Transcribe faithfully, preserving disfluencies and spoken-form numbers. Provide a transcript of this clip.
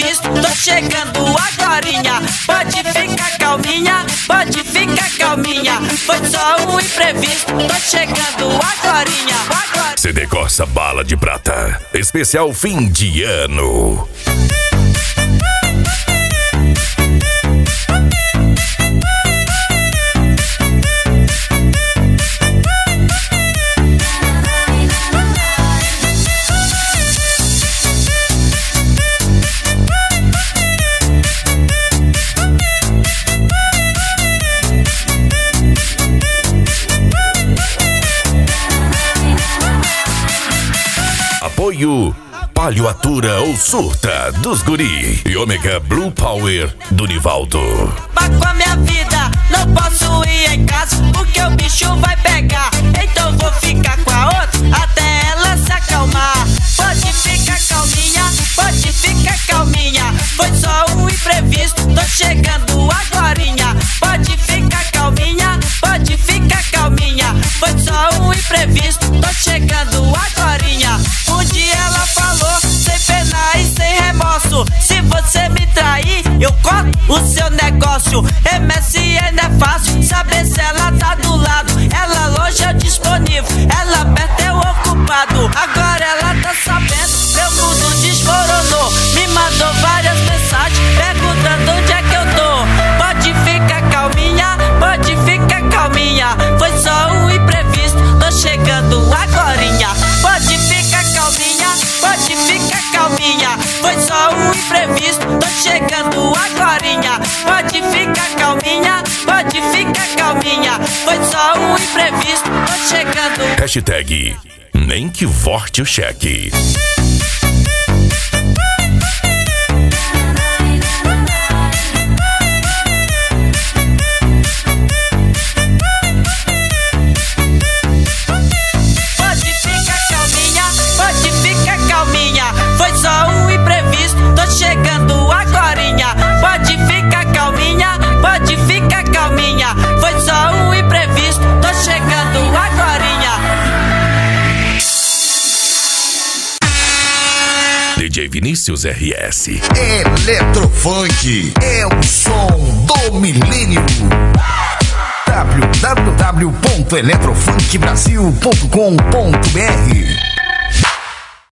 imprevisto, tô chegando agorinha. Pode ficar calminha, pode ficar calminha. Foi só um imprevisto, tô chegando agorinha, agorinha. C D Corsa Bala de Prata, especial fim de ano. Apoio Palhoatura ou Surta dos Guri e Ômega Blue Power do Nivaldo. Vá com a minha vida, não posso ir em casa porque o bicho vai pegar. Então vou ficar com a outra até ela se acalmar. Pode ficar calminha, pode ficar calminha. Foi só um imprevisto, tô chegando agorinha. Pode ficar calminha, pode ficar calminha. Foi só um imprevisto, tô chegando agorinha. Um dia ela falou, sem pena e sem remorso: se você me trair, eu corto o seu negócio. M S N é fácil, saber se ela tá do lado. Ela longe é o disponível, ela perto é o ocupado. Agora ela tá sabendo, meu mundo desmoronou. Me mandou várias mensagens perguntando onde é que eu tô. Pode ficar calminha, pode ficar calminha. Foi só um imprevisto, tô chegando agorinha. Pode ficar calminha, pode ficar calminha. Foi só um imprevisto, tô chegando agorinha. Pode ficar calminha, pode ficar calminha. Foi só um imprevisto, tô chegando. Hashtag nem que vorte o cheque. Pode ficar calminha, pode ficar calminha. Foi só um imprevisto, tô chegando agorinha. Pode ficar calminha, pode ficar calminha. Foi só um imprevisto, tô chegando agorinha. D J Vinícius R S. Eletrofunk é o som do milênio. w w w ponto eletrofunk brasil ponto com ponto b r